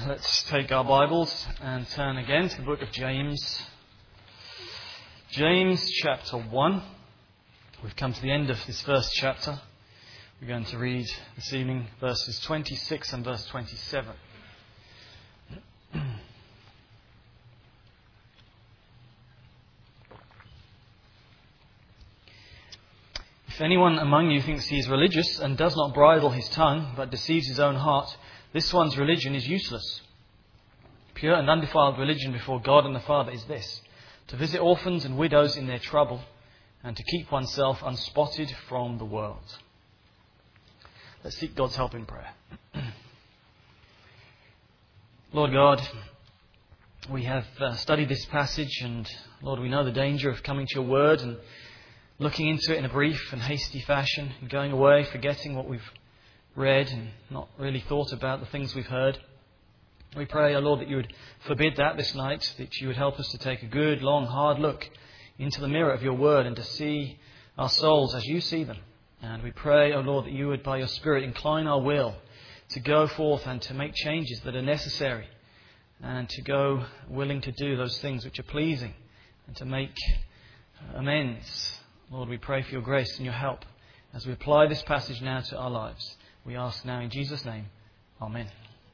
let's take our Bibles and turn again to the book of James. James chapter 1. We've come to the end of this first chapter. We're going to read this evening verses 26 and verse 27. If anyone among you thinks he is religious and does not bridle his tongue, but deceives his own heart, this one's religion is useless. Pure and undefiled religion before God and the Father is this: to visit orphans and widows in their trouble, and to keep oneself unspotted from the world. Let's seek God's help in prayer. Lord God, we have studied this passage, and Lord, we know the danger of coming to your word and looking into it in a brief and hasty fashion, and going away forgetting what we've read and not really thought about the things we've heard. We pray, O Lord, that you would forbid that this night, that you would help us to take a good, long, hard look into the mirror of your word and to see our souls as you see them. And we pray, O Lord, that you would, by your Spirit, incline our will to go forth and to make changes that are necessary, and to go willing to do those things which are pleasing and to make amends. Lord, we pray for your grace and your help as we apply this passage now to our lives. We ask now in Jesus' name. Amen.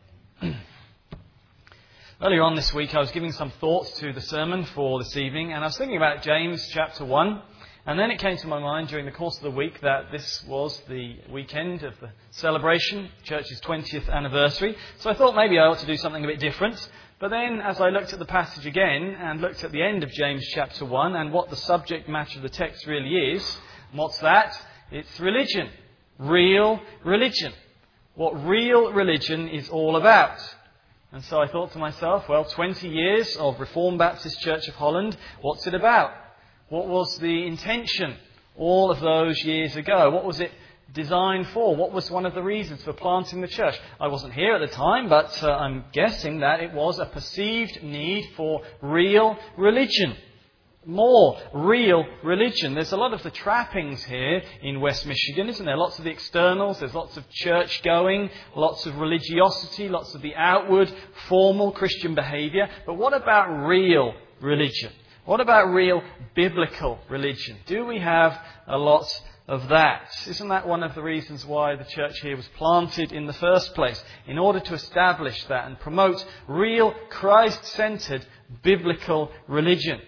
Earlier on this week I was giving some thoughts to the sermon for this evening, and I was thinking about James chapter 1, and then it came to my mind during the course of the week that this was the weekend of the celebration, church's 20th anniversary, so I thought maybe I ought to do something a bit different. But then as I looked at the passage again and looked at the end of James chapter 1 and what the subject matter of the text really is, what's that? It's religion. Real religion. What real religion is all about. And so I thought to myself, well, 20 years of Reformed Baptist Church of Holland, what's it about? What was the intention all of those years ago? What was it designed for? What was one of the reasons for planting the church? I wasn't here at the time, but I'm guessing that it was a perceived need for real religion. More real religion. There's a lot of the trappings here in West Michigan, isn't there? Lots of the externals, there's lots of church going, lots of religiosity, lots of the outward, formal Christian behaviour. But what about real religion? What about real biblical religion? Do we have a lot of that? Isn't that one of the reasons why the church here was planted in the first place? In order to establish that and promote real Christ-centred biblical religion.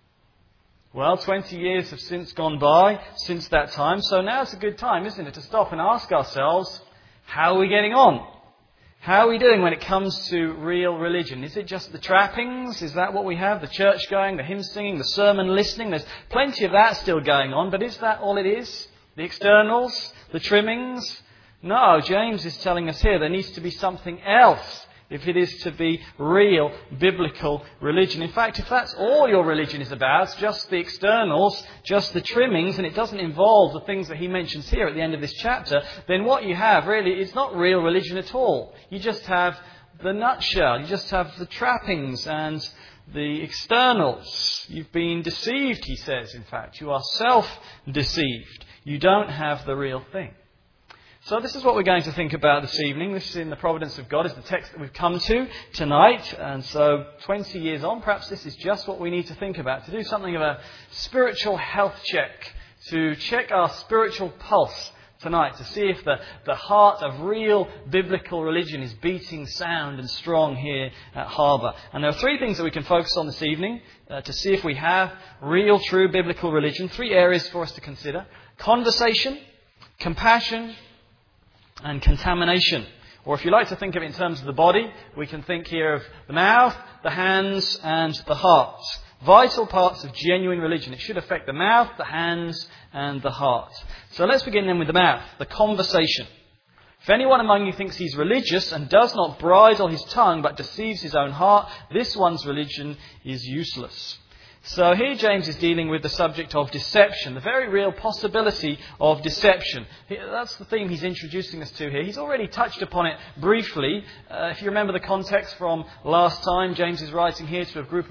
Well, 20 years have since gone by since that time, so now's a good time, isn't it, to stop and ask ourselves, how are we getting on? How are we doing when it comes to real religion? Is it just the trappings? Is that what we have? The church going, the hymn singing, the sermon listening? There's plenty of that still going on, but is that all it is? The externals? The trimmings? No, James is telling us here there needs to be something else if it is to be real biblical religion. In fact, if that's all your religion is about, just the externals, just the trimmings, and it doesn't involve the things that he mentions here at the end of this chapter, then what you have really is not real religion at all. You just have the nutshell. You just have the trappings and the externals. You've been deceived, he says, in fact. You are self-deceived. You don't have the real thing. So this is what we're going to think about this evening. This is in the providence of God, is the text that we've come to tonight. And so 20 years on, perhaps this is just what we need to think about, to do something of a spiritual health check, to check our spiritual pulse tonight, to see if the heart of real biblical religion is beating sound and strong here at Harbour. And there are three things that we can focus on this evening to see if we have real, true biblical religion. Three areas for us to consider: conversation, compassion, and contamination. Or if you like to think of it in terms of the body, we can think here of the mouth, the hands, and the heart. Vital parts of genuine religion. It should affect the mouth, the hands, and the heart. So let's begin then with the mouth, the conversation. If anyone among you thinks he's religious and does not bridle his tongue but deceives his own heart, this one's religion is useless. So here James is dealing with the subject of deception, the very real possibility of deception. That's the theme he's introducing us to here. He's already touched upon it briefly. If you remember the context from last time, James is writing here to a group of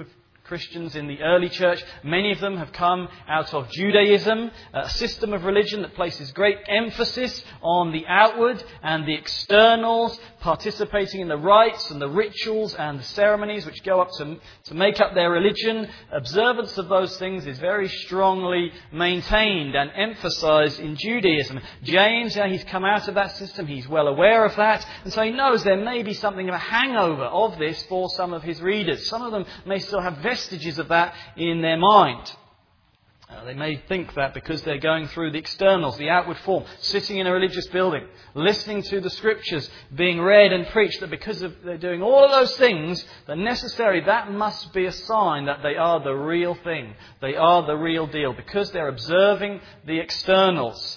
Christians in the early church. Many of them have come out of Judaism, a system of religion that places great emphasis on the outward and the externals, participating in the rites and the rituals and the ceremonies which go up to make up their religion. Observance of those things is very strongly maintained and emphasized in Judaism. James, he's come out of that system. He's well aware of that. And so he knows there may be something of a hangover of this for some of his readers. Some of them may still have vestiges of that in their mind. They may think that because they're going through the externals, the outward form, sitting in a religious building, listening to the Scriptures being read and preached, that because they're doing all of those things, that must be a sign that they are the real thing. They are the real deal, because they're observing the externals.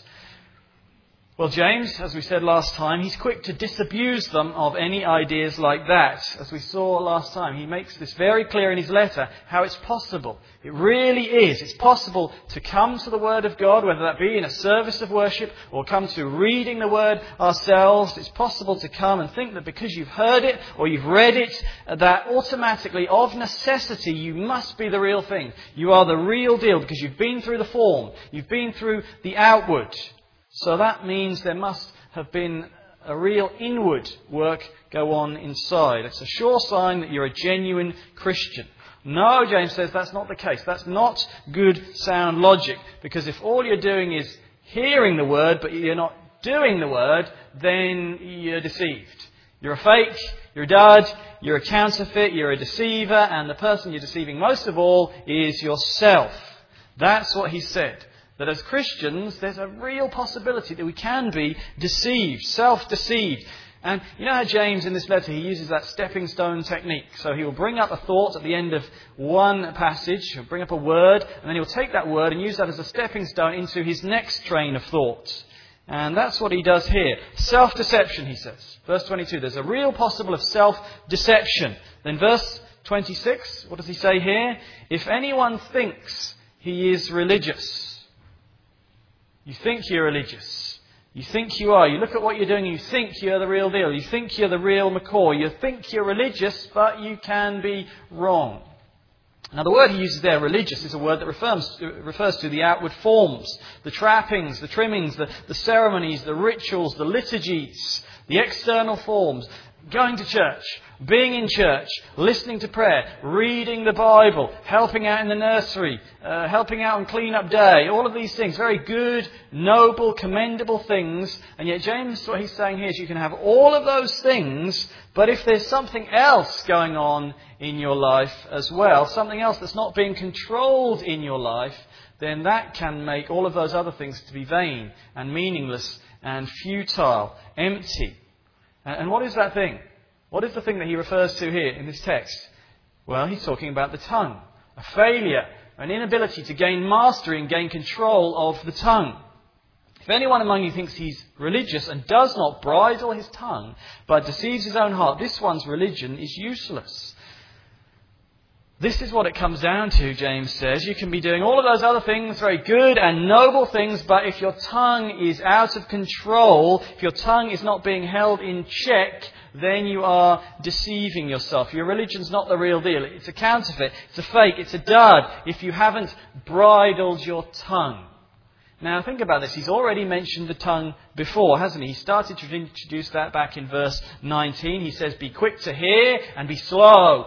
Well, James, as we said last time, he's quick to disabuse them of any ideas like that. As we saw last time, he makes this very clear in his letter, how it's possible. It really is. It's possible to come to the Word of God, whether that be in a service of worship or come to reading the Word ourselves. It's possible to come and think that because you've heard it or you've read it, that automatically, of necessity, you must be the real thing. You are the real deal because you've been through the form. You've been through the outward. So that means there must have been a real inward work go on inside. It's a sure sign that you're a genuine Christian. No, James says that's not the case. That's not good, sound logic. Because if all you're doing is hearing the Word, but you're not doing the Word, then you're deceived. You're a fake, you're a dud, you're a counterfeit, you're a deceiver, and the person you're deceiving most of all is yourself. That's what he said. That as Christians, there's a real possibility that we can be deceived, self-deceived. And you know how James, in this letter, he uses that stepping stone technique. So he will bring up a thought at the end of one passage, he'll bring up a word, and then he'll take that word and use that as a stepping stone into his next train of thoughts. And that's what he does here. Self-deception, he says. Verse 22, there's a real possible of self-deception. Then verse 26, what does he say here? If anyone thinks he is religious. You think you're religious. You think you are. You look at what you're doing and you think you're the real deal. You think you're the real McCoy. You think you're religious, but you can be wrong. Now the word he uses there, religious, is a word that refers to the outward forms, the trappings, the trimmings, the ceremonies, the rituals, the liturgies, the external forms. Going to church, being in church, listening to prayer, reading the Bible, helping out in the nursery, helping out on clean-up day, all of these things, very good, noble, commendable things. And yet James, what he's saying here is you can have all of those things, but if there's something else going on in your life as well, something else that's not being controlled in your life, then that can make all of those other things to be vain and meaningless and futile, empty. And what is that thing? What is the thing that he refers to here in this text? Well, he's talking about the tongue. A failure, an inability to gain mastery and gain control of the tongue. If anyone among you thinks he's religious and does not bridle his tongue, but deceives his own heart, this one's religion is useless. This is what it comes down to, James says. You can be doing all of those other things, very good and noble things, but if your tongue is out of control, if your tongue is not being held in check, then you are deceiving yourself. Your religion's not the real deal. It's a counterfeit. It's a fake. It's a dud if you haven't bridled your tongue. Now think about this. He's already mentioned the tongue before, hasn't he? He started to introduce that back in verse 19. He says, be quick to hear and be slow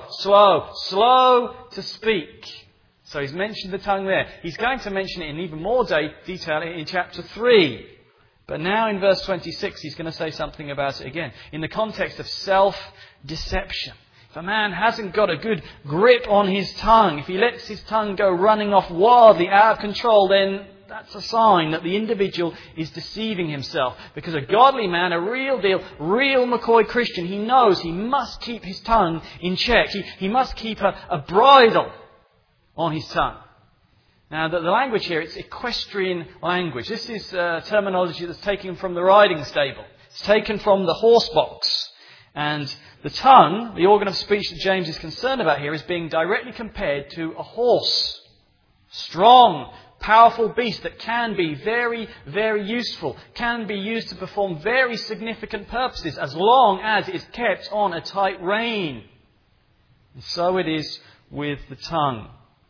to speak. So he's mentioned the tongue there. He's going to mention it in even more detail in chapter 3. But now in verse 26, he's going to say something about it again. In the context of self-deception. If a man hasn't got a good grip on his tongue, if he lets his tongue go running off wildly out of control, then that's a sign that the individual is deceiving himself. Because a godly man, a real deal, real McCoy Christian, he knows he must keep his tongue in check. He must keep a bridle on his tongue. Now, the language here, it's equestrian language. This is terminology that's taken from the riding stable. It's taken from the horse box. And the tongue, the organ of speech that James is concerned about here, is being directly compared to a horse. Strong, powerful beast that can be very, very useful, can be used to perform very significant purposes as long as it is kept on a tight rein. And so it is with the tongue.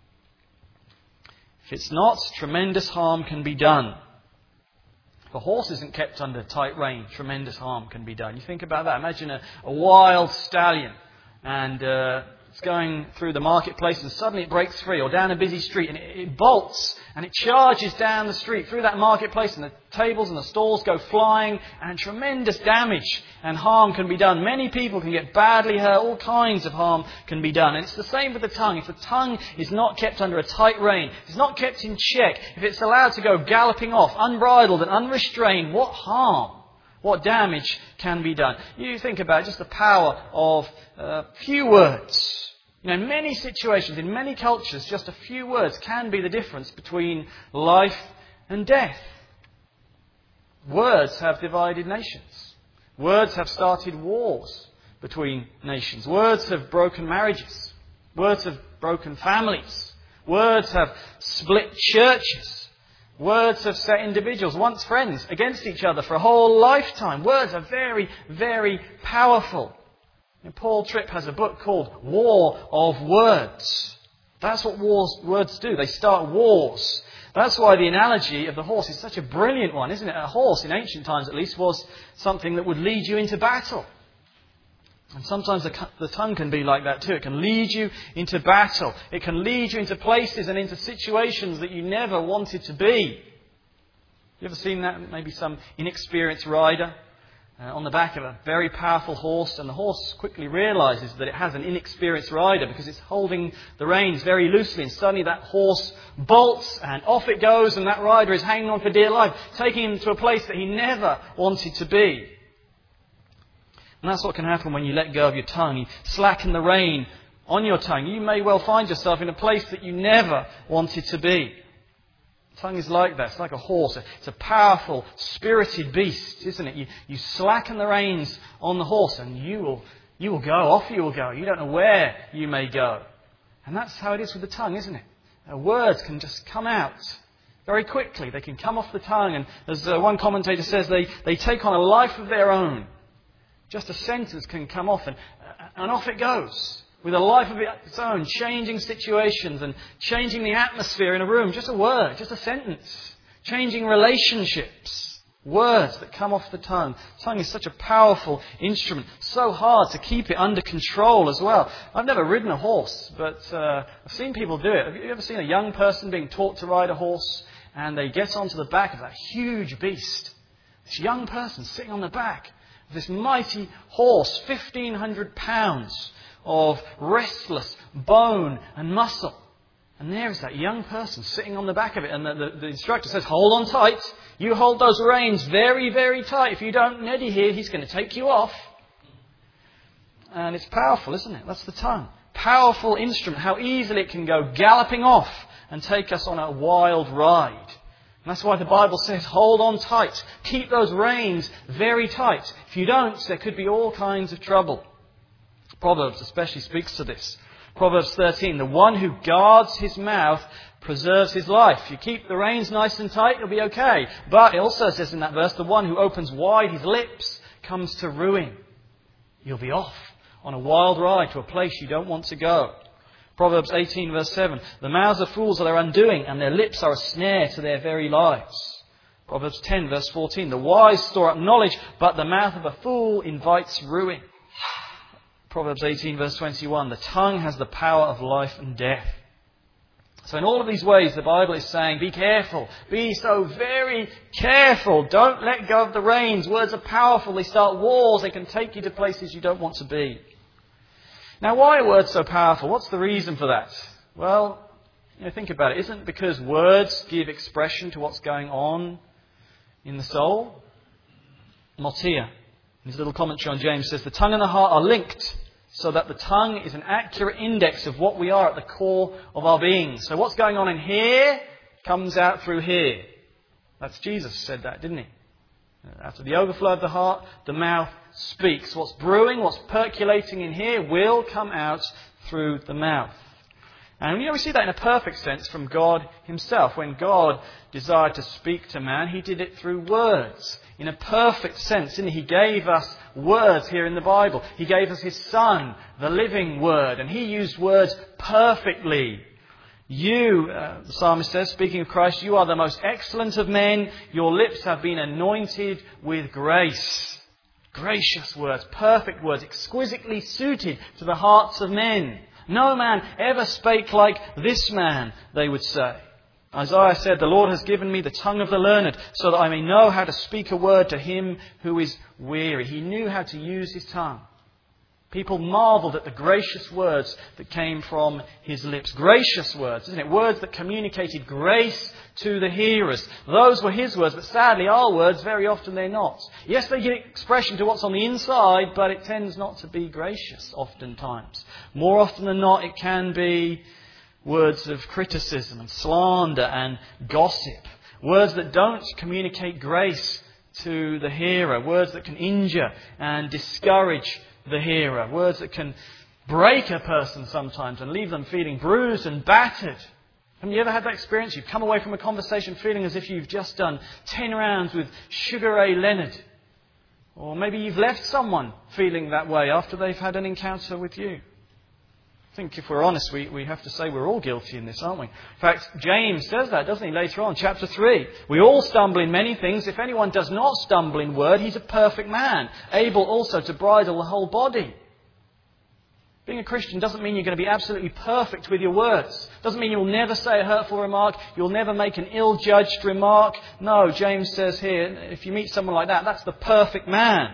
If it's not, tremendous harm can be done. If a horse isn't kept under tight rein, tremendous harm can be done. You think about that. Imagine a wild stallion and it's going through the marketplace and suddenly it breaks free, or down a busy street, and it bolts and it charges down the street through that marketplace, and the tables and the stalls go flying, and tremendous damage and harm can be done. Many people can get badly hurt. All kinds of harm can be done. And it's the same with the tongue. If the tongue is not kept under a tight rein, if it's not kept in check, if it's allowed to go galloping off, unbridled and unrestrained, what harm, what damage can be done? You think about just the power of few words. In many situations, in many cultures, just a few words can be the difference between life and death. Words have divided nations. Words have started wars between nations. Words have broken marriages. Words have broken families. Words have split churches. Words have set individuals, once friends, against each other for a whole lifetime. Words are very, very powerful. And Paul Tripp has a book called War of Words. That's what words do. They start wars. That's why the analogy of the horse is such a brilliant one, isn't it? A horse, in ancient times at least, was something that would lead you into battle. And sometimes the tongue can be like that too. It can lead you into battle. It can lead you into places and into situations that you never wanted to be. You ever seen that? Maybe some inexperienced rider on the back of a very powerful horse, and the horse quickly realizes that it has an inexperienced rider because it's holding the reins very loosely, and suddenly that horse bolts and off it goes, and that rider is hanging on for dear life, taking him to a place that he never wanted to be. And that's what can happen when you let go of your tongue. You slacken the rein on your tongue. You may well find yourself in a place that you never wanted to be. Tongue is like that. It's like a horse. It's a powerful, spirited beast, isn't it? You slacken the reins on the horse and you will go. Off you will go. You don't know where you may go. And that's how it is with the tongue, isn't it? Words can just come out very quickly. They can come off the tongue, and as one commentator says, they take on a life of their own. Just a sentence can come off and off it goes. With a life of its own, changing situations and changing the atmosphere in a room. Just a word, just a sentence. Changing relationships. Words that come off the tongue. Tongue is such a powerful instrument. So hard to keep it under control as well. I've never ridden a horse, but I've seen people do it. Have you ever seen a young person being taught to ride a horse, and they get onto the back of that huge beast? This young person sitting on the back of this mighty horse, 1,500 pounds. Of restless bone and muscle. And there is that young person sitting on the back of it. And the instructor says, hold on tight. You hold those reins very, very tight. If you don't Neddy here, he's going to take you off. And it's powerful, isn't it? That's the tongue. Powerful instrument. How easily it can go galloping off and take us on a wild ride. And that's why the Bible says, hold on tight. Keep those reins very tight. If you don't, there could be all kinds of trouble. Proverbs especially speaks to this. Proverbs 13, the one who guards his mouth preserves his life. You keep the reins nice and tight, you'll be okay. But it also says in that verse, the one who opens wide his lips comes to ruin. You'll be off on a wild ride to a place you don't want to go. Proverbs 18 verse 7, the mouths of fools are their undoing, and their lips are a snare to their very lives. Proverbs 10 verse 14, the wise store up knowledge, but the mouth of a fool invites ruin. Proverbs 18 verse 21, the tongue has the power of life and death. So in all of these ways, the Bible is saying, be careful. Be so very careful. Don't let go of the reins. Words are powerful. They start wars. They can take you to places you don't want to be. Now, why are words so powerful? What's the reason for that? Well, think about it. Isn't it because words give expression to what's going on in the soul? Motia, in his little commentary on James, says the tongue and the heart are linked, so that the tongue is an accurate index of what we are at the core of our being. So what's going on in here comes out through here. That's Jesus said that, didn't he? Out of the overflow of the heart, the mouth speaks. What's brewing, what's percolating in here will come out through the mouth. And we see that in a perfect sense from God himself. When God desired to speak to man, he did it through words. In a perfect sense, didn't he? He gave us words here in the Bible. He gave us his Son, the living Word, and he used words perfectly. You, the psalmist says, speaking of Christ, you are the most excellent of men. Your lips have been anointed with grace. Gracious words, perfect words, exquisitely suited to the hearts of men. No man ever spake like this man, they would say. Isaiah said, the Lord has given me the tongue of the learned, so that I may know how to speak a word to him who is weary. He knew how to use his tongue. People marvelled at the gracious words that came from his lips. Gracious words, isn't it? Words that communicated grace to the hearers. Those were his words, but sadly our words, very often they're not. Yes, they give expression to what's on the inside, but it tends not to be gracious oftentimes. More often than not, it can be words of criticism and slander and gossip. Words that don't communicate grace to the hearer. Words that can injure and discourage the hearer. Words that can break a person sometimes and leave them feeling bruised and battered. Have you ever had that experience? You've come away from a conversation feeling as if you've just done 10 rounds with Sugar Ray Leonard. Or maybe you've left someone feeling that way after they've had an encounter with you. I think if we're honest, we have to say we're all guilty in this, aren't we? In fact, James says that, doesn't he, later on, chapter 3. We all stumble in many things. If anyone does not stumble in word, he's a perfect man, able also to bridle the whole body. Being a Christian doesn't mean you're going to be absolutely perfect with your words. Doesn't mean you'll never say a hurtful remark. You'll never make an ill-judged remark. No, James says here, if you meet someone like that, that's the perfect man.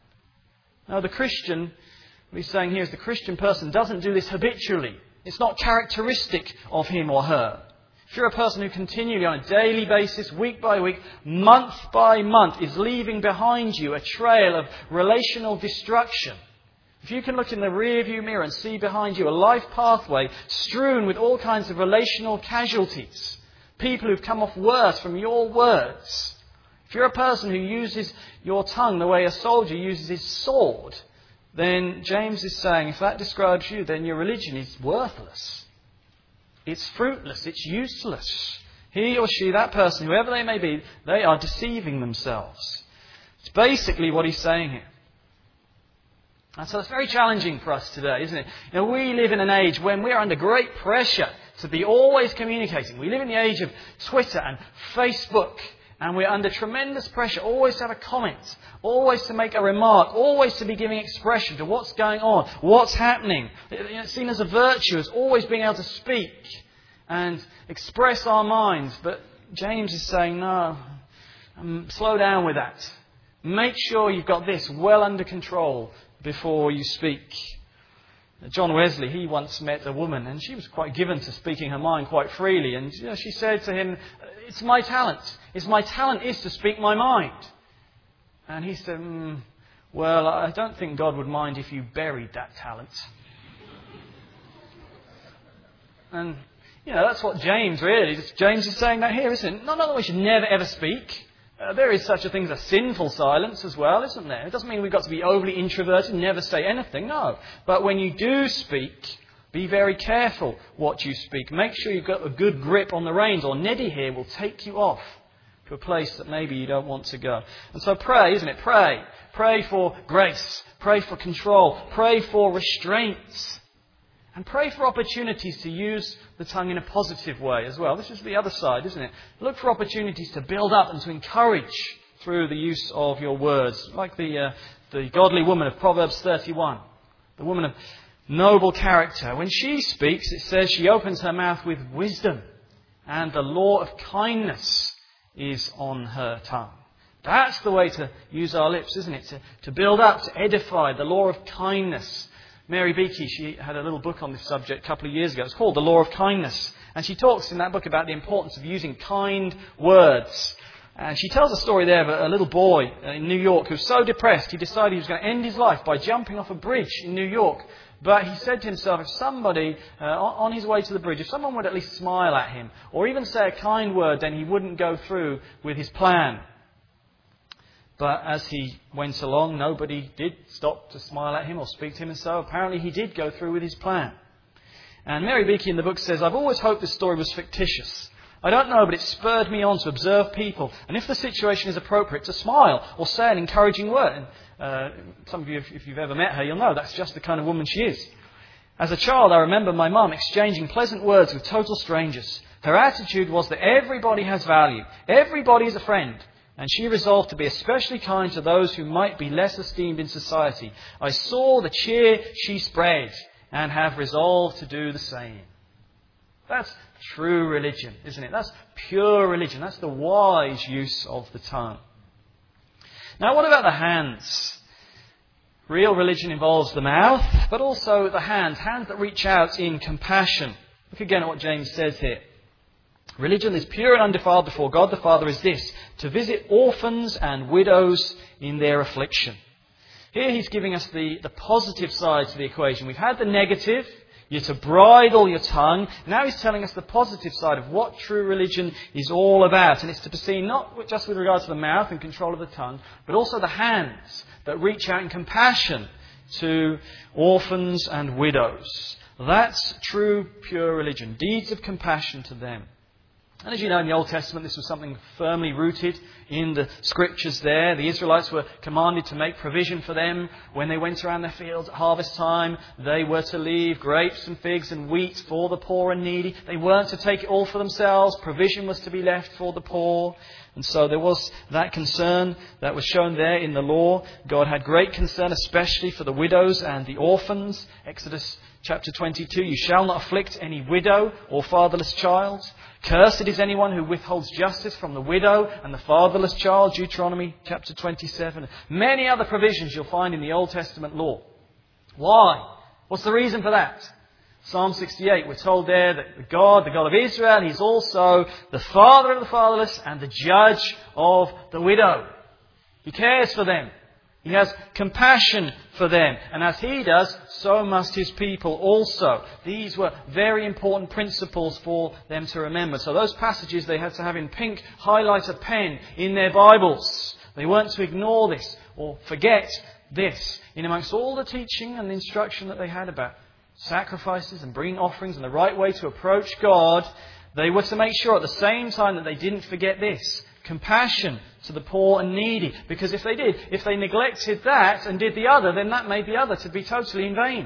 Now, the Christian, what he's saying here is the Christian person doesn't do this habitually. It's not characteristic of him or her. If you're a person who continually, on a daily basis, week by week, month by month, is leaving behind you a trail of relational destruction, if you can look in the rearview mirror and see behind you a life pathway strewn with all kinds of relational casualties, people who've come off worse from your words, if you're a person who uses your tongue the way a soldier uses his sword, then James is saying, if that describes you, then your religion is worthless. It's fruitless. It's useless. He or she, that person, whoever they may be, they are deceiving themselves. It's basically what he's saying here. And so it's very challenging for us today, isn't it? We live in an age when we're under great pressure to be always communicating. We live in the age of Twitter and Facebook, and we're under tremendous pressure always to have a comment, always to make a remark, always to be giving expression to what's going on, what's happening. It's seen as a virtue, as always being able to speak and express our minds. But James is saying, no, slow down with that. Make sure you've got this well under control before you speak. John Wesley, he once met a woman, and she was quite given to speaking her mind quite freely. And she said to him, it's my talent. My talent is to speak my mind. And he said, well, I don't think God would mind if you buried that talent. And, that's what James is saying that here, isn't it? Not that we should never ever speak. There is such a thing as a sinful silence as well, isn't there? It doesn't mean we've got to be overly introverted and never say anything, no. But when you do speak, be very careful what you speak. Make sure you've got a good grip on the reins, or Neddy here will take you off to a place that maybe you don't want to go. And so pray, isn't it? Pray. Pray for grace. Pray for control. Pray for restraints. And pray for opportunities to use the tongue in a positive way as well. This is the other side, isn't it? Look for opportunities to build up and to encourage through the use of your words. Like the godly woman of Proverbs 31. The woman of noble character. When she speaks, it says she opens her mouth with wisdom. And the law of kindness is on her tongue. That's the way to use our lips, isn't it? To build up, to edify, the law of kindness. Mary Beakey, she had a little book on this subject a couple of years ago. It's called The Law of Kindness. And she talks in that book about the importance of using kind words. And she tells a story there of a little boy in New York who was so depressed he decided he was going to end his life by jumping off a bridge in New York. But he said to himself, if somebody, on his way to the bridge, if someone would at least smile at him or even say a kind word, then he wouldn't go through with his plan. But as he went along, nobody did stop to smile at him or speak to him, and so apparently he did go through with his plan. And Mary Beakey in the book says, "I've always hoped this story was fictitious. I don't know, but it spurred me on to observe people, and if the situation is appropriate, to smile or say an encouraging word." And, some of you, if you've ever met her, you'll know that's just the kind of woman she is. "As a child, I remember my mum exchanging pleasant words with total strangers. Her attitude was that everybody has value, everybody is a friend, and she resolved to be especially kind to those who might be less esteemed in society. I saw the cheer she spread and have resolved to do the same." That's true religion, isn't it? That's pure religion. That's the wise use of the tongue. Now, what about the hands? Real religion involves the mouth, but also the hands that reach out in compassion. Look again at what James says here. "Religion is pure and undefiled before God the Father is this, to visit orphans and widows in their affliction." Here he's giving us the positive side to the equation. We've had the negative, you're to bridle your tongue. Now he's telling us the positive side of what true religion is all about. And it's to be seen not just with regard to the mouth and control of the tongue, but also the hands that reach out in compassion to orphans and widows. That's true, pure religion. Deeds of compassion to them. And as you know, in the Old Testament, this was something firmly rooted in the Scriptures there. The Israelites were commanded to make provision for them. When they went around their fields at harvest time, they were to leave grapes and figs and wheat for the poor and needy. They weren't to take it all for themselves. Provision was to be left for the poor. And so there was that concern that was shown there in the law. God had great concern, especially for the widows and the orphans. Exodus chapter 22, "You shall not afflict any widow or fatherless child. Cursed is anyone who withholds justice from the widow and the fatherless child." Deuteronomy chapter 27. Many other provisions you'll find in the Old Testament law. Why? What's the reason for that? Psalm 68, we're told there that the God of Israel, He's also the father of the fatherless and the judge of the widow. He cares for them. He has compassion for them. And as He does, so must His people also. These were very important principles for them to remember. So those passages they had to have in pink highlighter pen in their Bibles. They weren't to ignore this or forget this. In amongst all the teaching and the instruction that they had about sacrifices and bringing offerings and the right way to approach God, they were to make sure at the same time that they didn't forget this. Compassion to the poor and needy. Because if they neglected that and did the other, then that made the other to be totally in vain.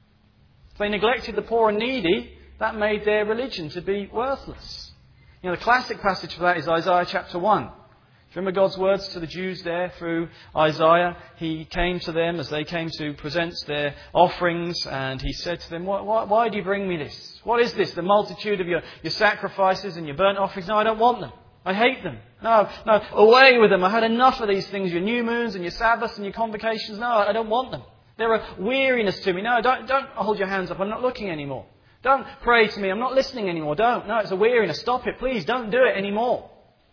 If they neglected the poor and needy, that made their religion to be worthless. You know, the classic passage for that is Isaiah chapter 1. Do you remember God's words to the Jews there through Isaiah? He came to them as they came to present their offerings, and He said to them, why do you bring me this? What is this? The multitude of your sacrifices and your burnt offerings? No, I don't want them. I hate them. No, away with them. I had enough of these things, your new moons and your Sabbaths and your convocations. No, I don't want them. They're a weariness to me. No, don't hold your hands up. I'm not looking anymore. Don't pray to me. I'm not listening anymore. Don't. No, it's a weariness. Stop it. Please don't do it anymore.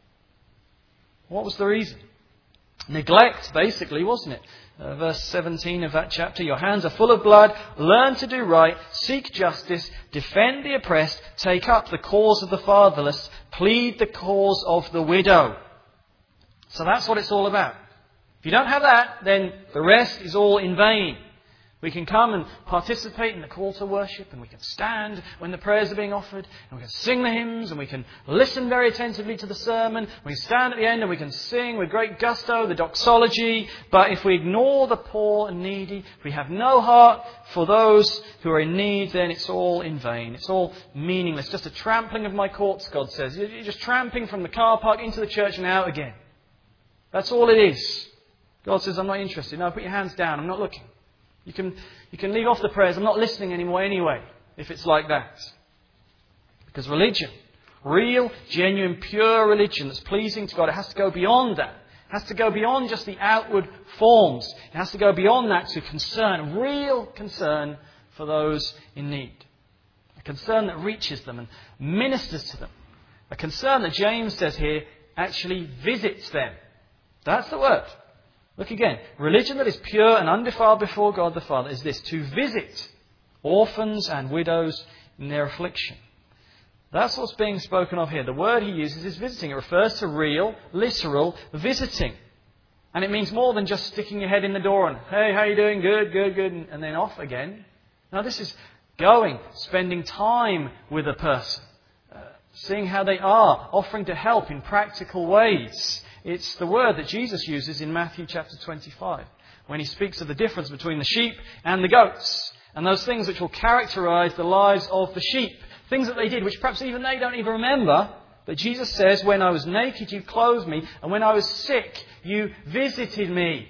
What was the reason? Neglect, basically, wasn't it? Verse 17 of that chapter. "Your hands are full of blood. Learn to do right. Seek justice. Defend the oppressed. Take up the cause of the fatherless. Plead the cause of the widow." So that's what it's all about. If you don't have that, then the rest is all in vain. We can come and participate in the call to worship, and we can stand when the prayers are being offered, and we can sing the hymns, and we can listen very attentively to the sermon. We can stand at the end and we can sing with great gusto the doxology. But if we ignore the poor and needy, if we have no heart for those who are in need, then it's all in vain. It's all meaningless. Just a trampling of my courts, God says. You're just tramping from the car park into the church and out again. That's all it is. God says, I'm not interested. No, put your hands down. I'm not looking. You can leave off the prayers. I'm not listening anymore anyway, if it's like that. Because religion, real, genuine, pure religion that's pleasing to God, it has to go beyond that. It has to go beyond just the outward forms. It has to go beyond that to concern, real concern for those in need. A concern that reaches them and ministers to them. A concern that James says here actually visits them. That's the word. Look again. Religion that is pure and undefiled before God the Father is this: to visit orphans and widows in their affliction. That's what's being spoken of here. The word he uses is visiting. It refers to real, literal visiting. And it means more than just sticking your head in the door and, hey, how you doing? Good, and then off again. No, this is Going, spending time with a person, seeing how they are, offering to help in practical ways. It's the word that Jesus uses in Matthew chapter 25, when he speaks of the difference between the sheep and the goats, and those things which will characterize the lives of the sheep. Things that they did, which perhaps even they don't even remember. But Jesus says, when I was naked, you clothed me, and when I was sick, you visited me.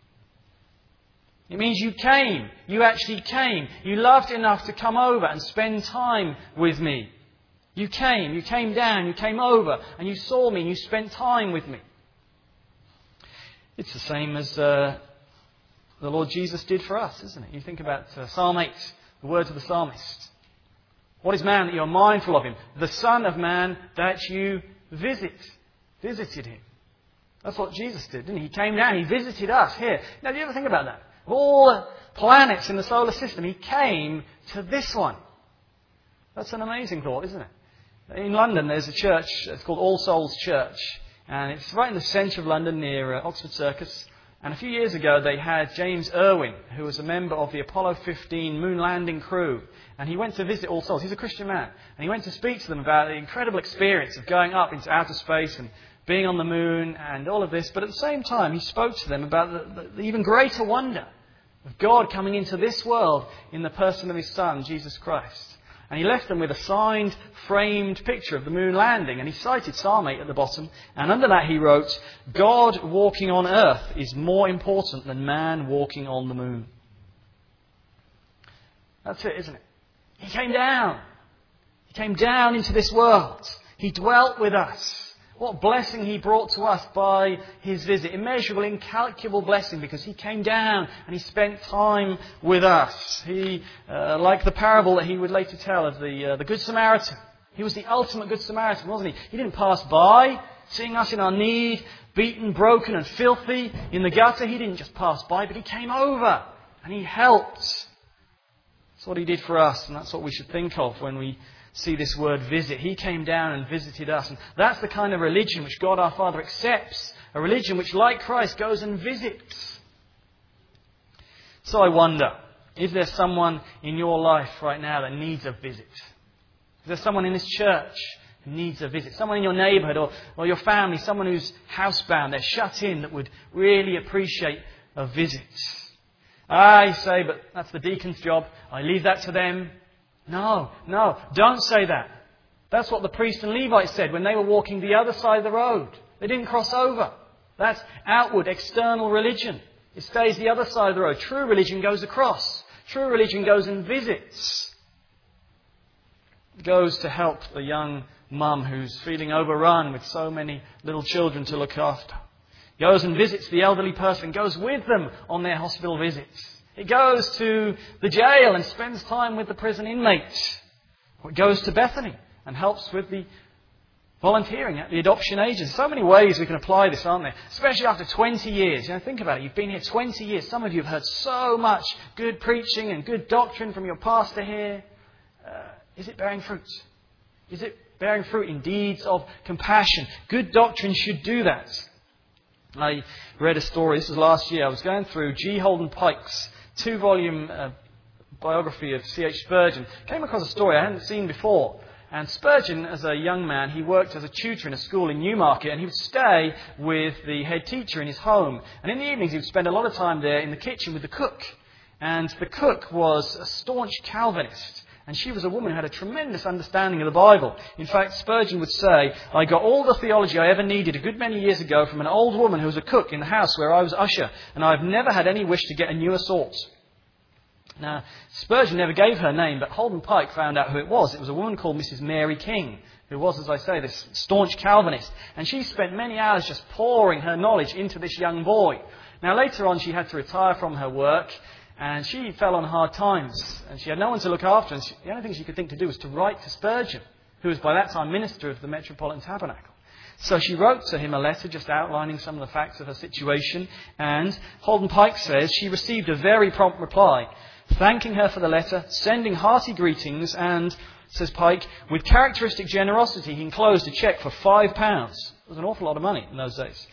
It means you came. You actually came. You loved enough to come over and spend time with me. You came down, you came over, and you saw me, and you spent time with me. It's the same as the Lord Jesus did for us, isn't it? You think about Psalm 8, the words of the psalmist. What is man that you are mindful of him? The Son of Man that you visited him. That's what Jesus did, didn't he? He came down, he visited us here. Now, do you ever think about that? Of all the planets in the solar system, he came to this one. That's an amazing thought, isn't it? In London, there's a church, it's called All Souls Church. And it's right in the centre of London near Oxford Circus. And a few years ago, they had James Irwin, who was a member of the Apollo 15 moon landing crew. And he went to visit All Souls. He's a Christian man. And he went to speak to them about the incredible experience of going up into outer space and being on the moon and all of this. But at the same time, he spoke to them about the even greater wonder of God coming into this world in the person of his Son, Jesus Christ. And he left them with a signed, framed picture of the moon landing. And he cited Psalm 8 at the bottom. And under that he wrote, God walking on earth is more important than man walking on the moon. That's it, isn't it? He came down. He came down into this world. He dwelt with us. What blessing he brought to us by his visit. Immeasurable, incalculable blessing, because he came down and he spent time with us. He, like the parable that he would later tell of the Good Samaritan. He was the ultimate Good Samaritan, wasn't he? He didn't pass by, seeing us in our need, beaten, broken and filthy in the gutter. He didn't just pass by, but he came over and he helped. That's what he did for us, and that's what we should think of when we see this word visit. He came down and visited us. And that's the kind of religion which God our Father accepts. A religion which, like Christ, goes and visits. So I wonder, is there someone in your life right now that needs a visit? Is there someone in this church who needs a visit? Someone in your neighbourhood or your family, someone who's housebound, they're shut in, that would really appreciate a visit? I say, but that's the deacon's job. I leave that to them. No, don't say that. That's what the priest and Levite said when they were walking the other side of the road. They didn't cross over. That's outward, external religion. It stays the other side of the road. True religion goes across. True religion goes and visits. It goes to help the young mum who's feeling overrun with so many little children to look after. Goes and visits the elderly person, goes with them on their hospital visits. It goes to the jail and spends time with the prison inmates. Or it goes to Bethany and helps with the volunteering at the adoption agency. So many ways we can apply this, aren't there? Especially after 20 years. Think about it. You've been here 20 years. Some of you have heard so much good preaching and good doctrine from your pastor here. Is it bearing fruit? Is it bearing fruit in deeds of compassion? Good doctrine should do that. I read a story. This was last year. I was going through G. Holden Pike's 2-volume biography of C.H. Spurgeon. Came across a story I hadn't seen before. And Spurgeon, as a young man, he worked as a tutor in a school in Newmarket, and he would stay with the head teacher in his home. And in the evenings he would spend a lot of time there in the kitchen with the cook. And the cook was a staunch Calvinist. And she was a woman who had a tremendous understanding of the Bible. In fact, Spurgeon would say, I got all the theology I ever needed a good many years ago from an old woman who was a cook in the house where I was usher, and I've never had any wish to get a newer sort. Now, Spurgeon never gave her name, but Holden Pike found out who it was. It was a woman called Mrs. Mary King, who was, as I say, this staunch Calvinist. And she spent many hours just pouring her knowledge into this young boy. Now, later on, she had to retire from her work, and she fell on hard times, and she had no one to look after, and the only thing she could think to do was to write to Spurgeon, who was by that time minister of the Metropolitan Tabernacle. So she wrote to him a letter just outlining some of the facts of her situation, and Holden Pike says she received a very prompt reply, thanking her for the letter, sending hearty greetings, and, says Pike, with characteristic generosity he enclosed a cheque for £5. It was an awful lot of money in those days.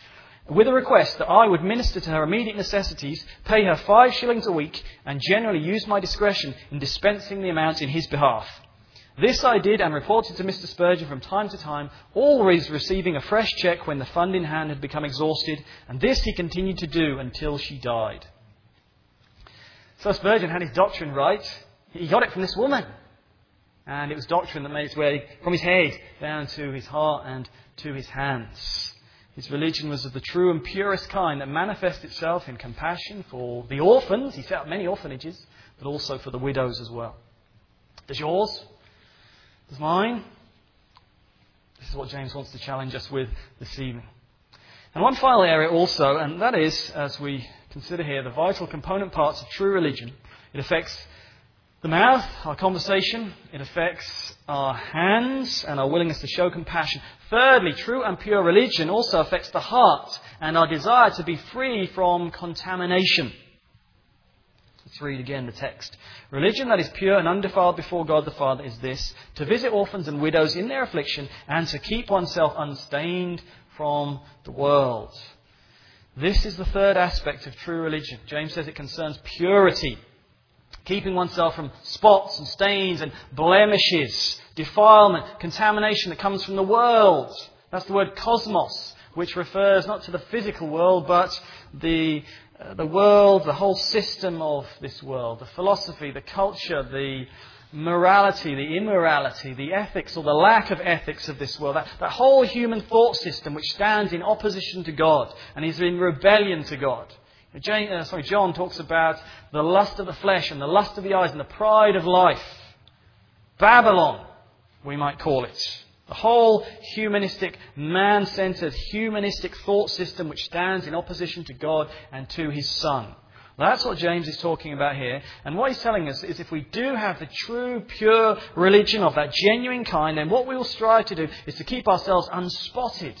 with a request that I would minister to her immediate necessities, pay her 5 shillings a week, and generally use my discretion in dispensing the amount in his behalf. This I did and reported to Mr. Spurgeon from time to time, always receiving a fresh cheque when the fund in hand had become exhausted, and this he continued to do until she died. So Spurgeon had his doctrine right. He got it from this woman. And it was doctrine that made its way from his head down to his heart and to his hands. His religion was of the true and purest kind that manifests itself in compassion for the orphans. He set up many orphanages, but also for the widows as well. Does yours? Does mine? This is what James wants to challenge us with this evening. And one final area also, and that is, as we consider here, the vital component parts of true religion. It affects the mouth, our conversation. It affects our hands and our willingness to show compassion. Thirdly, true and pure religion also affects the heart and our desire to be free from contamination. Let's read again the text. Religion that is pure and undefiled before God the Father is this: to visit orphans and widows in their affliction and to keep oneself unstained from the world. This is the third aspect of true religion. James says it concerns purity. Keeping oneself from spots and stains and blemishes, defilement, contamination that comes from the world. That's the word cosmos, which refers not to the physical world, but the world, the whole system of this world, the philosophy, the culture, the morality, the immorality, the ethics or the lack of ethics of this world. That whole human thought system which stands in opposition to God and is in rebellion to God. John talks about the lust of the flesh and the lust of the eyes and the pride of life. Babylon, we might call it. The whole humanistic, man-centered, humanistic thought system which stands in opposition to God and to His Son. That's what James is talking about here. And what he's telling us is if we do have the true, pure religion of that genuine kind, then what we will strive to do is to keep ourselves unspotted.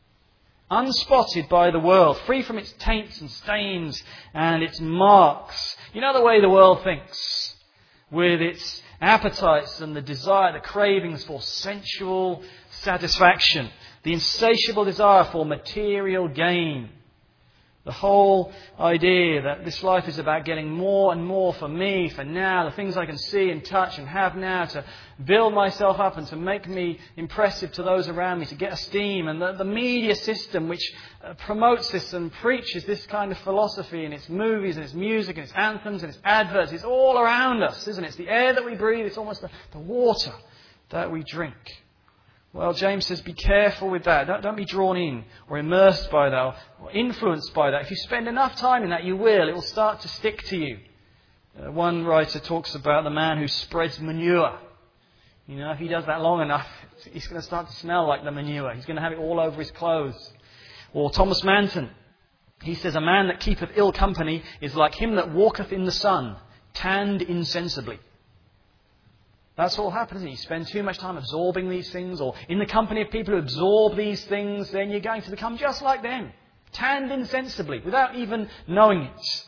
Unspotted by the world, free from its taints and stains and its marks. You know the way the world thinks, with its appetites and the desire, the cravings for sensual satisfaction, the insatiable desire for material gain. The whole idea that this life is about getting more and more for me, for now, the things I can see and touch and have now to build myself up and to make me impressive to those around me, to get esteem. And the media system which promotes this and preaches this kind of philosophy in its movies and its music and its anthems and its adverts. It's all around us, isn't it? It's the air that we breathe. It's almost the water that we drink. Well, James says, be careful with that. Don't be drawn in or immersed by that or influenced by that. If you spend enough time in that, you will. It will start to stick to you. One writer talks about the man who spreads manure. You know, if he does that long enough, he's going to start to smell like the manure. He's going to have it all over his clothes. Or Thomas Manton, he says, a man that keepeth ill company is like him that walketh in the sun, tanned insensibly. That's what will happen, isn't it? You spend too much time absorbing these things or in the company of people who absorb these things, then you're going to become just like them. Tanned insensibly, without even knowing it.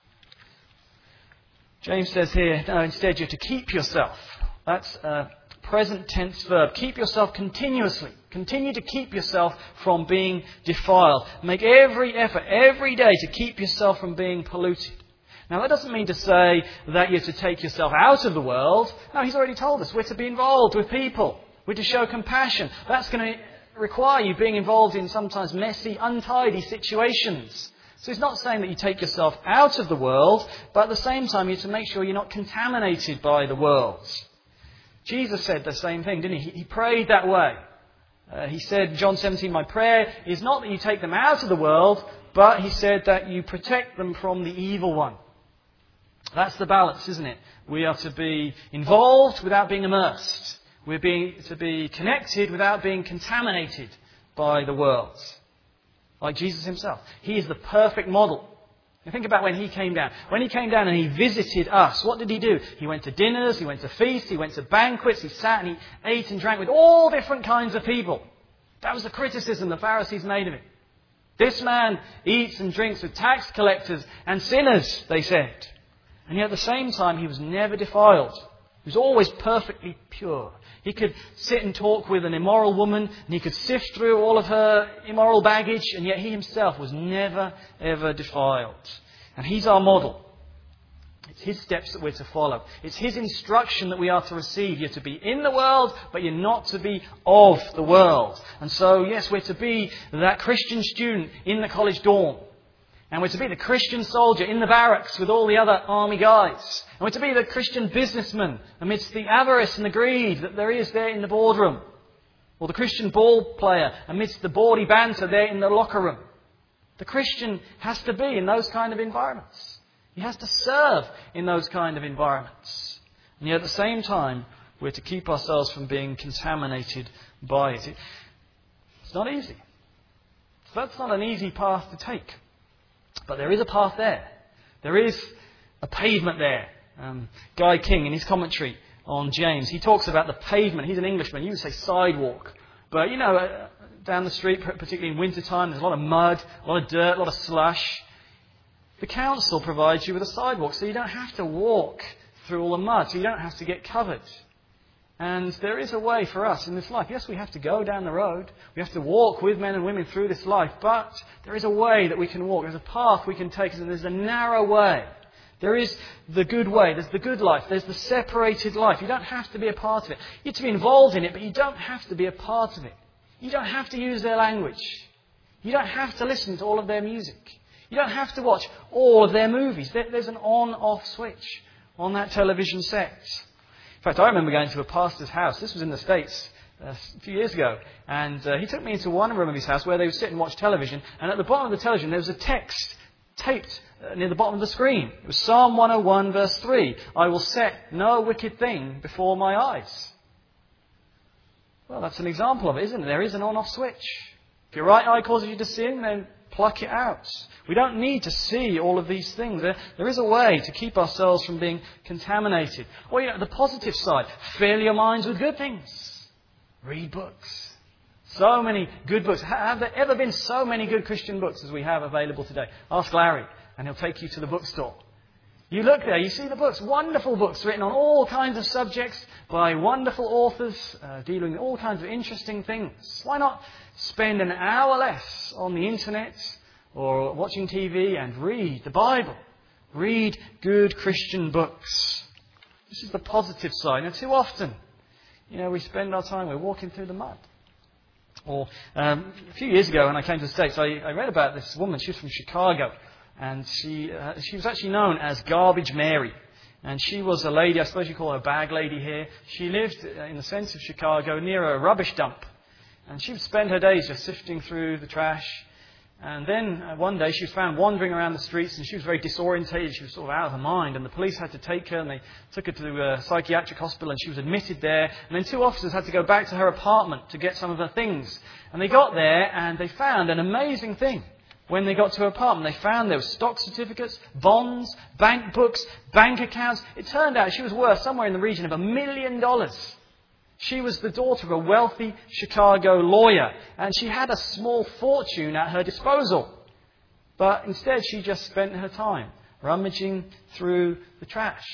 James says here, no, instead you're to keep yourself. That's a present tense verb. Keep yourself continuously. Continue to keep yourself from being defiled. Make every effort, every day to keep yourself from being polluted. Now, that doesn't mean to say that you're to take yourself out of the world. No, he's already told us we're to be involved with people. We're to show compassion. That's going to require you being involved in sometimes messy, untidy situations. So he's not saying that you take yourself out of the world, but at the same time you're to make sure you're not contaminated by the world. Jesus said the same thing, didn't he? He prayed that way. He said in John 17, my prayer is not that you take them out of the world, but he said that you protect them from the evil one. That's the balance, isn't it? We are to be involved without being immersed. We're to be connected without being contaminated by the world. Like Jesus himself. He is the perfect model. And think about when he came down. When he came down and he visited us, what did he do? He went to dinners, he went to feasts, he went to banquets, he sat and he ate and drank with all different kinds of people. That was the criticism the Pharisees made of him. This man eats and drinks with tax collectors and sinners, they said. And yet at the same time, he was never defiled. He was always perfectly pure. He could sit and talk with an immoral woman, and he could sift through all of her immoral baggage, and yet he himself was never, ever defiled. And he's our model. It's his steps that we're to follow. It's his instruction that we are to receive. You're to be in the world, but you're not to be of the world. And so, yes, we're to be that Christian student in the college dorm. And we're to be the Christian soldier in the barracks with all the other army guys. And we're to be the Christian businessman amidst the avarice and the greed that there is there in the boardroom. Or the Christian ball player amidst the bawdy banter there in the locker room. The Christian has to be in those kind of environments. He has to serve in those kind of environments. And yet at the same time, we're to keep ourselves from being contaminated by it. It's not easy. So that's not an easy path to take. But there is a path there. There is a pavement there. Guy King, in his commentary on James, he talks about the pavement. He's an Englishman. You would say sidewalk. But, down the street, particularly in winter time, there's a lot of mud, a lot of dirt, a lot of slush. The council provides you with a sidewalk, so you don't have to walk through all the mud, so you don't have to get covered. And there is a way for us in this life. Yes, we have to go down the road. We have to walk with men and women through this life. But there is a way that we can walk. There's a path we can take. And there's a narrow way. There is the good way. There's the good life. There's the separated life. You don't have to be a part of it. You have to be involved in it, but you don't have to be a part of it. You don't have to use their language. You don't have to listen to all of their music. You don't have to watch all of their movies. There's an on-off switch on that television set. In fact, I remember going to a pastor's house. This was in the States a few years ago. And he took me into one room of his house where they would sit and watch television. And at the bottom of the television, there was a text taped near the bottom of the screen. It was Psalm 101, verse 3. I will set no wicked thing before my eyes. Well, that's an example of it, isn't it? There is an on-off switch. If your right eye causes you to sin, then pluck it out. We don't need to see all of these things. There is a way to keep ourselves from being contaminated. Or, the positive side. Fill your minds with good things. Read books. So many good books. Have there ever been so many good Christian books as we have available today? Ask Larry, and he'll take you to the bookstore. You look there, you see the books, wonderful books written on all kinds of subjects by wonderful authors, dealing with all kinds of interesting things. Why not spend an hour less on the internet or watching TV and read the Bible? Read good Christian books. This is the positive side. Now, too often, we spend our time, we're walking through the mud. Or a few years ago when I came to the States, I read about this woman. She was from Chicago. And she was actually known as Garbage Mary. And she was a lady, I suppose you call her a bag lady here. She lived in the centre of Chicago near a rubbish dump. And she would spend her days just sifting through the trash. And then one day she was found wandering around the streets and she was very disorientated. She was sort of out of her mind. And the police had to take her and they took her to a psychiatric hospital and she was admitted there. And then 2 officers had to go back to her apartment to get some of her things. And they got there and they found an amazing thing. When they got to her apartment, they found there were stock certificates, bonds, bank books, bank accounts. It turned out she was worth somewhere in the region of $1 million. She was the daughter of a wealthy Chicago lawyer, and she had a small fortune at her disposal. But instead, she just spent her time rummaging through the trash.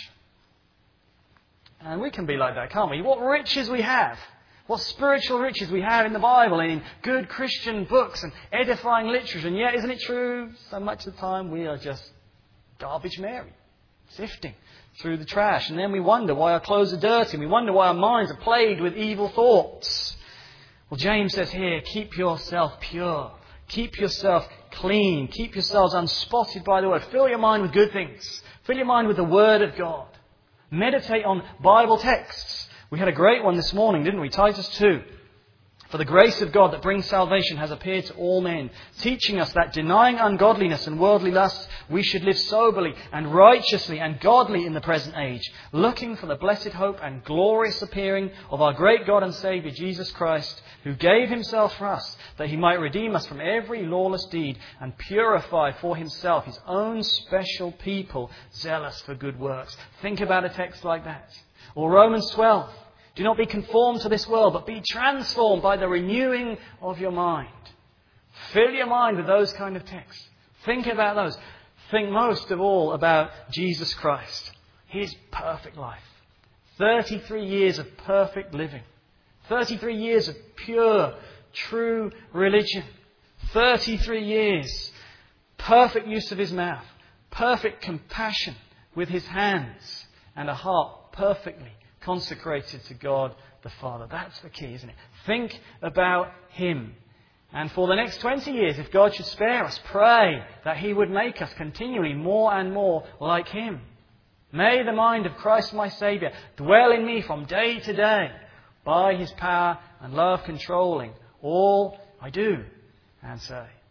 And we can be like that, can't we? What riches we have. What spiritual riches we have in the Bible and in good Christian books and edifying literature. And yet, isn't it true, so much of the time we are just garbage Mary, sifting through the trash. And then we wonder why our clothes are dirty. And we wonder why our minds are plagued with evil thoughts. Well, James says here, keep yourself pure. Keep yourself clean. Keep yourselves unspotted by the Word. Fill your mind with good things. Fill your mind with the Word of God. Meditate on Bible texts. We had a great one this morning, didn't we? Titus 2. For the grace of God that brings salvation has appeared to all men, teaching us that denying ungodliness and worldly lusts, we should live soberly and righteously and godly in the present age, looking for the blessed hope and glorious appearing of our great God and Saviour, Jesus Christ, who gave himself for us, that he might redeem us from every lawless deed and purify for himself his own special people, zealous for good works. Think about a text like that. Or Romans 12. Do not be conformed to this world, but be transformed by the renewing of your mind. Fill your mind with those kind of texts. Think about those. Think most of all about Jesus Christ. His perfect life. 33 years of perfect living. 33 years of pure, true religion. 33 years, perfect use of his mouth, perfect compassion with his hands, and a heart perfectly consecrated to God the Father. That's the key, isn't it? Think about him. And for the next 20 years, if God should spare us, pray that he would make us continually more and more like him. May the mind of Christ my Saviour dwell in me from day to day, by his power and love controlling all I do and say.